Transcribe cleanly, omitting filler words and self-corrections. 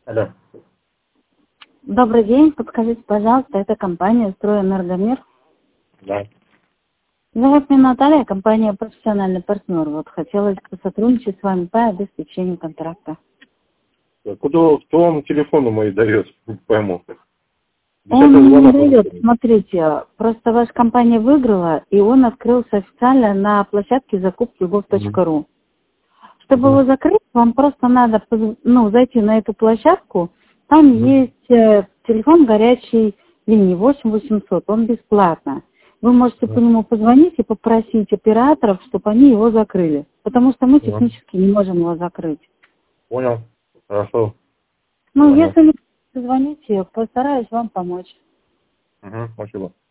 Алло. Добрый день, подскажите, пожалуйста, это компания «Стройэнергомир». Да. Зовут меня Наталья, компания «Профессиональный партнер». Вот хотелось бы сотрудничать с вами по обеспечению контракта. Кто вам телефоны мои дает? Не пойму. Он не звонок дает, уже. смотрите, просто ваша компания выиграла, и он открылся официально на площадке закупки gov.ru. Чтобы его закрыть, вам просто надо зайти на эту площадку. Там есть телефон горячей линии 8800, он бесплатно. Вы можете по нему позвонить и попросить операторов, чтобы они его закрыли. Потому что мы технически не можем его закрыть. Понял. Хорошо. Ну, если не позвоните, постараюсь вам помочь. Спасибо.